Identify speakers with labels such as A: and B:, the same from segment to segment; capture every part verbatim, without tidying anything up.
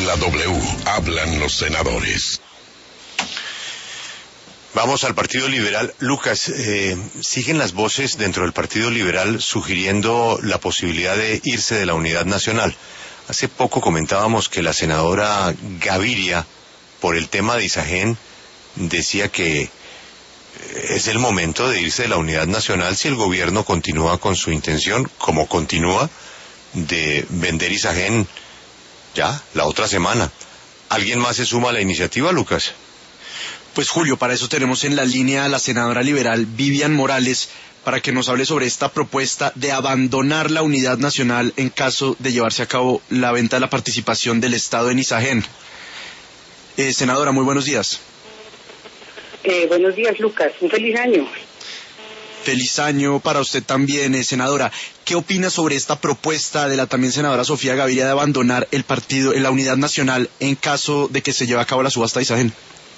A: En la W hablan los senadores.
B: Vamos al Partido Liberal. Lucas, eh, siguen las voces dentro del Partido Liberal sugiriendo la posibilidad de irse de la Unidad Nacional. Hace poco comentábamos que la senadora Gaviria, por el tema de Isagen, decía que es el momento de irse de la Unidad Nacional si el gobierno continúa con su intención, como continúa, de vender Isagen ya la otra semana. ¿Alguien más se suma a la iniciativa, Lucas?
C: Pues Julio, para eso tenemos en la línea a la senadora liberal Vivian Morales para que nos hable sobre esta propuesta de abandonar la Unidad Nacional en caso de llevarse a cabo la venta de la participación del Estado en Isagen. Eh, senadora, muy buenos días.
D: Eh, buenos días, Lucas. Un feliz año.
C: Feliz año para usted también, eh, senadora. ¿Qué opina sobre esta propuesta de la también senadora Sofía Gaviria de abandonar el partido en la Unidad Nacional en caso de que se lleve a cabo la subasta de Isagen?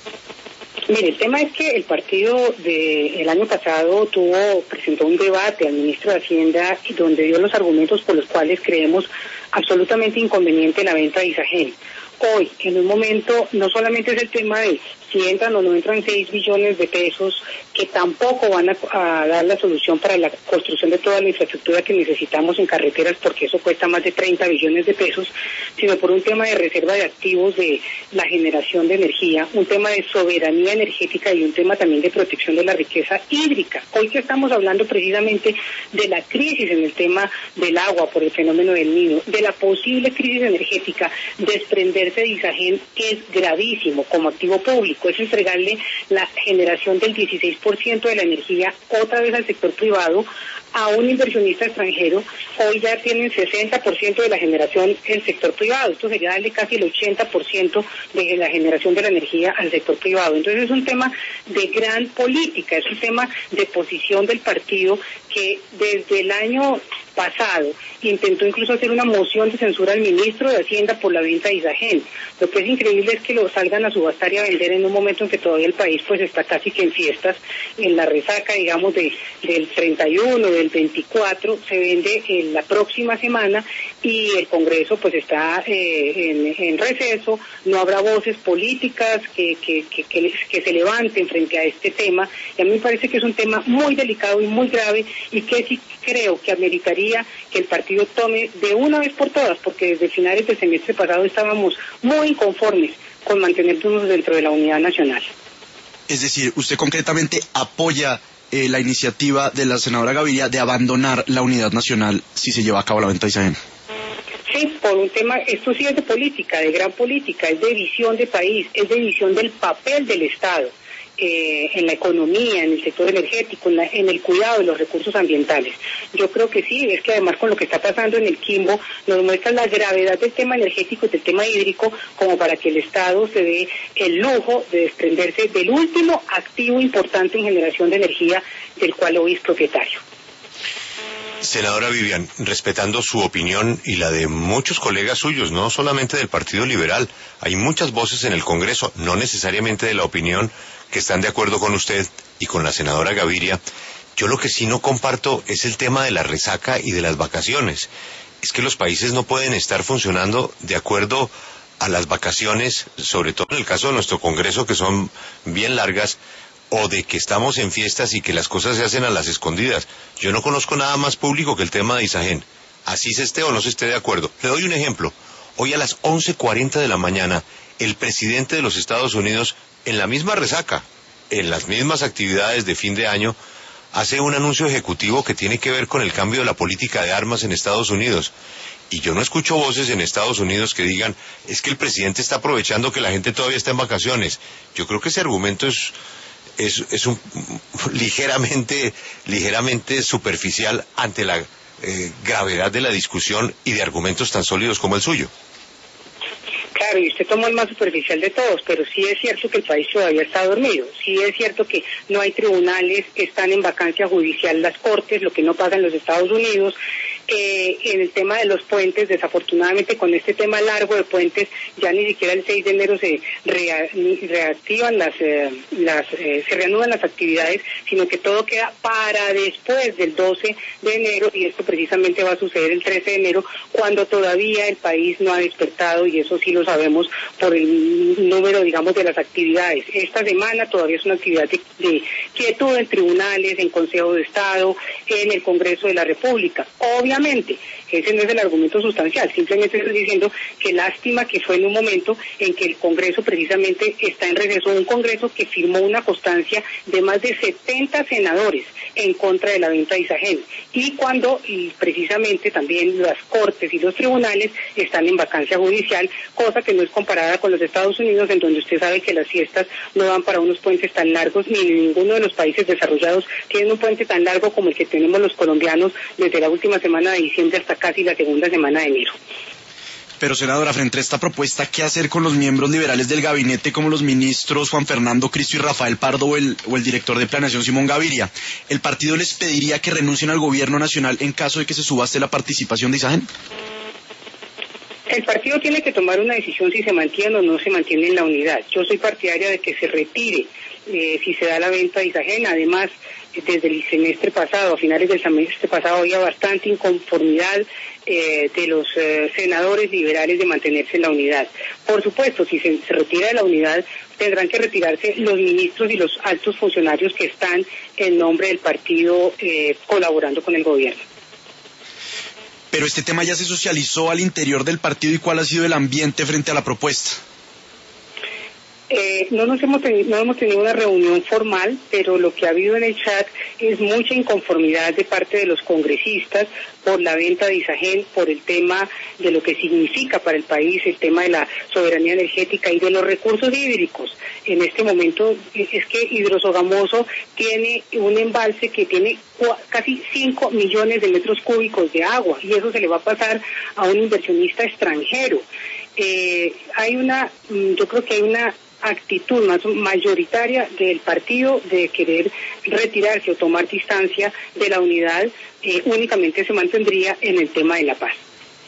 D: Mire, el tema es que el partido de el año pasado tuvo presentó un debate al ministro de Hacienda donde dio los argumentos por los cuales creemos absolutamente inconveniente la venta de Isagen. Hoy, en un momento, no solamente es el tema de si entran o no entran seis billones de pesos, que tampoco van a, a dar la solución para la construcción de toda la infraestructura que necesitamos en carreteras, porque eso cuesta más de treinta billones de pesos, sino por un tema de reserva de activos de la generación de energía, un tema de soberanía energética y un tema también de protección de la riqueza hídrica. Hoy que estamos hablando precisamente de la crisis en el tema del agua por el fenómeno del Niño, de la posible crisis energética, desprenderse de Isagen es gravísimo como activo público. Es entregarle la generación del dieciséis por ciento de la energía otra vez al sector privado, a un inversionista extranjero. Hoy ya tienen sesenta por ciento de la generación el sector privado. Esto sería darle casi el ochenta por ciento de la generación de la energía al sector privado. Entonces es un tema de gran política, es un tema de posición del partido que desde el año pasado intentó incluso hacer una moción de censura al ministro de Hacienda por la venta de Isagen. Lo que es increíble es que lo salgan a subastar y a vender en un momento en que todavía el país pues está casi que en fiestas, en la resaca, digamos, de del treinta y uno, del veinticuatro, se vende en la próxima semana y el Congreso pues está eh, en, en receso, no habrá voces políticas que, que, que, que, que se levanten frente a este tema, y a mí me parece que es un tema muy delicado y muy grave y que sí creo que ameritaría que el partido tome de una vez por todas, porque desde finales del semestre pasado estábamos muy inconformes con mantenernos dentro de la unidad nacional.
C: Es decir, usted concretamente apoya eh, la iniciativa de la senadora Gaviria de abandonar la unidad nacional si se lleva a cabo la venta de Isagen.
D: Sí, por un tema, esto sí es de política, de gran política, es de visión de país, es de visión del papel del Estado. Eh, en la economía, en el sector energético, en, la, en el cuidado de los recursos ambientales. Yo creo que sí, es que además con lo que está pasando en el Quimbo nos muestra la gravedad del tema energético y del tema hídrico como para que el Estado se dé el lujo de desprenderse del último activo importante en generación de energía del cual hoy es propietario.
B: Senadora Vivian, respetando su opinión y la de muchos colegas suyos, no solamente del Partido Liberal, hay muchas voces en el Congreso, no necesariamente de la opinión, que están de acuerdo con usted y con la senadora Gaviria. Yo lo que sí no comparto es el tema de la resaca y de las vacaciones. Es que los países no pueden estar funcionando de acuerdo a las vacaciones, sobre todo en el caso de nuestro Congreso, que son bien largas, o de que estamos en fiestas y que las cosas se hacen a las escondidas. Yo no conozco nada más público que el tema de Isagen. Así se esté o no se esté de acuerdo. Le doy un ejemplo. Hoy a las once cuarenta de la mañana, el presidente de los Estados Unidos, en la misma resaca, en las mismas actividades de fin de año, hace un anuncio ejecutivo que tiene que ver con el cambio de la política de armas en Estados Unidos. Y yo no escucho voces en Estados Unidos que digan, es que el presidente está aprovechando que la gente todavía está en vacaciones. Yo creo que ese argumento es... es, es un, ligeramente, ligeramente superficial ante la eh, gravedad de la discusión y de argumentos tan sólidos como el suyo.
D: Claro, y usted tomó el más superficial de todos, pero sí es cierto que el país todavía está dormido, sí es cierto que no hay tribunales, están en vacancia judicial las cortes, lo que no pasa en los Estados Unidos, Eh, en el tema de los puentes, desafortunadamente con este tema largo de puentes, ya ni siquiera el seis de enero se rea, reactivan las, eh, las eh, se reanudan las actividades, sino que todo queda para después del doce de enero, y esto precisamente va a suceder el trece de enero, cuando todavía el país no ha despertado, y eso sí lo sabemos por el número, digamos, de las actividades. Esta semana todavía es una actividad de, de quietud en tribunales, en Consejo de Estado, en el Congreso de la República. Obviamente ese no es el argumento sustancial, simplemente estoy diciendo que lástima que fue en un momento en que el Congreso precisamente está en receso, un Congreso que firmó una constancia de más de setenta senadores en contra de la venta de Isagen, y cuando y precisamente también las Cortes y los tribunales están en vacancia judicial, cosa que no es comparada con los Estados Unidos, en donde usted sabe que las fiestas no van para unos puentes tan largos, ni ninguno de los países desarrollados tiene un puente tan largo como el que tenemos los colombianos desde la última semana de diciembre hasta casi la segunda semana de enero.
C: Pero, senadora, frente a esta propuesta, ¿qué hacer con los miembros liberales del gabinete, como los ministros Juan Fernando Cristo y Rafael Pardo, o el, o el director de Planeación Simón Gaviria? ¿El partido les pediría que renuncien al gobierno nacional en caso de que se subaste la participación de Isagen?
D: El partido tiene que tomar una decisión si se mantiene o no se mantiene en la unidad. Yo soy partidaria de que se retire eh, si se da la venta de Isagen. Además, desde el semestre pasado, a finales del semestre pasado, había bastante inconformidad eh, de los eh, senadores liberales de mantenerse en la unidad. Por supuesto, si se, se retira de la unidad, tendrán que retirarse los ministros y los altos funcionarios que están en nombre del partido eh, colaborando con el gobierno.
C: Pero este tema ya se socializó al interior del partido, ¿y cuál ha sido el ambiente frente a la propuesta?
D: Eh, no nos hemos tenido, no hemos tenido una reunión formal, pero lo que ha habido en el chat es mucha inconformidad de parte de los congresistas por la venta de Isagen, por el tema de lo que significa para el país, el tema de la soberanía energética y de los recursos hídricos. En este momento es que Hidrosogamoso tiene un embalse que tiene casi cinco millones de metros cúbicos de agua, y eso se le va a pasar a un inversionista extranjero. Eh, hay una, yo creo que hay una actitud más mayoritaria del partido de querer retirarse o tomar distancia de la unidad, eh, únicamente se mantendría en el tema de la paz.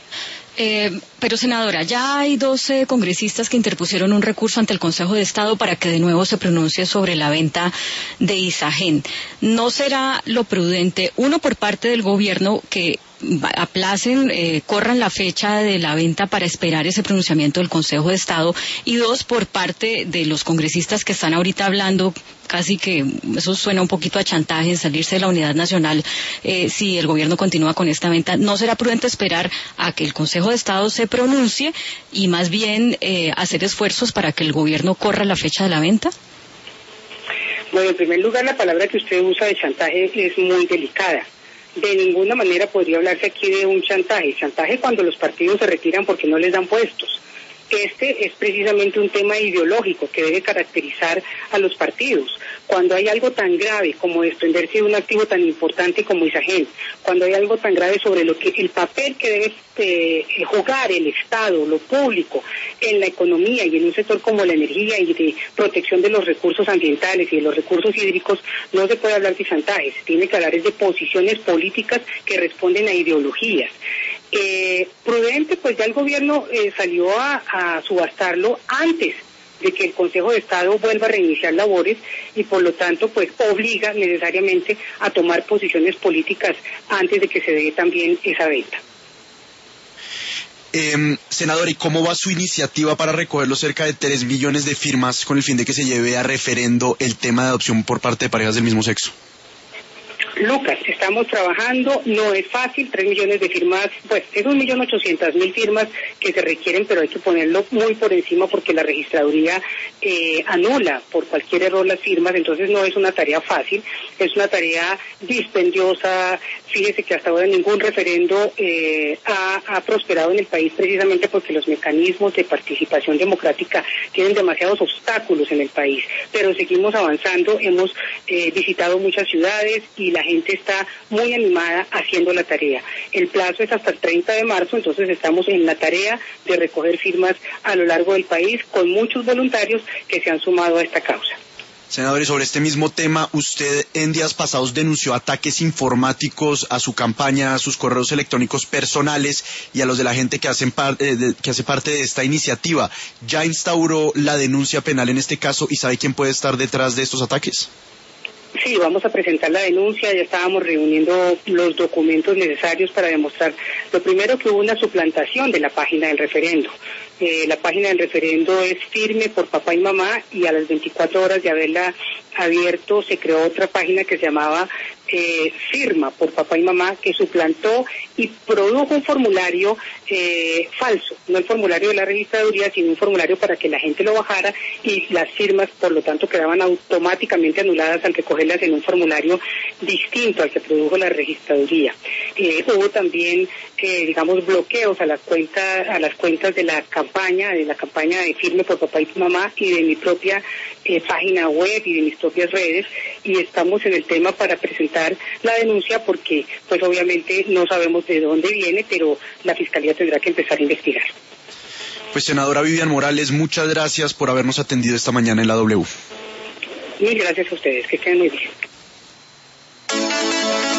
E: Eh, pero, senadora, ya hay doce congresistas que interpusieron un recurso ante el Consejo de Estado para que de nuevo se pronuncie sobre la venta de Isagen. ¿No será lo prudente, uno, por parte del gobierno, que aplacen, eh, corran la fecha de la venta para esperar ese pronunciamiento del Consejo de Estado, y dos, por parte de los congresistas que están ahorita hablando, casi que eso suena un poquito a chantaje, en salirse de la unidad nacional, eh, si el gobierno continúa con esta venta? ¿No será prudente esperar a que el Consejo de Estado se pronuncie y más bien eh, hacer esfuerzos para que el gobierno corra la fecha de la venta?
D: Bueno, en primer lugar, la palabra que usted usa de chantaje es muy delicada. De ninguna manera podría hablarse aquí de un chantaje. Chantaje cuando los partidos se retiran porque no les dan puestos. Este es precisamente un tema ideológico que debe caracterizar a los partidos. Cuando hay algo tan grave como desprenderse de un activo tan importante como Isagen, cuando hay algo tan grave sobre lo que el papel que debe eh, jugar el Estado, lo público, en la economía y en un sector como la energía y de protección de los recursos ambientales y de los recursos hídricos, no se puede hablar de chantajes, se tiene que hablar de posiciones políticas que responden a ideologías. Eh, prudente, pues ya el gobierno eh, salió a, a subastarlo antes de que el Consejo de Estado vuelva a reiniciar labores, y por lo tanto pues obliga necesariamente a tomar posiciones políticas antes de que se dé también esa venta.
C: Eh, senador, ¿y cómo va su iniciativa para recoger los cerca de tres millones de firmas con el fin de que se lleve a referendo el tema de adopción por parte de parejas del mismo sexo?
D: Lucas, estamos trabajando, no es fácil, tres millones de firmas, pues es un millón ochocientas mil firmas que se requieren, pero hay que ponerlo muy por encima porque la registraduría eh, anula por cualquier error las firmas, entonces no es una tarea fácil, es una tarea dispendiosa. Fíjese que hasta ahora ningún referendo eh, ha, ha prosperado en el país, precisamente porque los mecanismos de participación democrática tienen demasiados obstáculos en el país, pero seguimos avanzando, hemos eh, visitado muchas ciudades y la gente está muy animada haciendo la tarea. El plazo es hasta el treinta de marzo, entonces estamos en la tarea de recoger firmas a lo largo del país con muchos voluntarios que se han sumado a esta causa.
C: Senador, y sobre este mismo tema, usted en días pasados denunció ataques informáticos a su campaña, a sus correos electrónicos personales y a los de la gente que, hacen par eh, de, que hace parte de esta iniciativa. ¿Ya instauró la denuncia penal en este caso y sabe quién puede estar detrás de estos ataques?
D: Sí, vamos a presentar la denuncia, ya estábamos reuniendo los documentos necesarios para demostrar, lo primero, que hubo una suplantación de la página del referendo. Eh, la página del referendo es Firme por Papá y Mamá, y a las veinticuatro horas de haberla abierto se creó otra página que se llamaba eh, Firma por Papá y Mamá, que suplantó y produjo un formulario eh, falso, no el formulario de la registraduría, sino un formulario para que la gente lo bajara, y las firmas, por lo tanto, quedaban automáticamente anuladas al recogerlas en un formulario distinto al que produjo la registraduría. Eh, hubo también, eh, digamos, bloqueos a las cuentas, a las cuentas de la campaña, de la campaña de Firme por Papá y Mamá, y de mi propia eh, página web y de mis propias redes, y estamos en el tema para presentar la denuncia porque, pues obviamente no sabemos de dónde viene, pero la Fiscalía tendrá que empezar a investigar.
C: Pues senadora Vivian Morales, muchas gracias por habernos atendido esta mañana en la W.
D: Mil gracias a ustedes, que estén muy bien.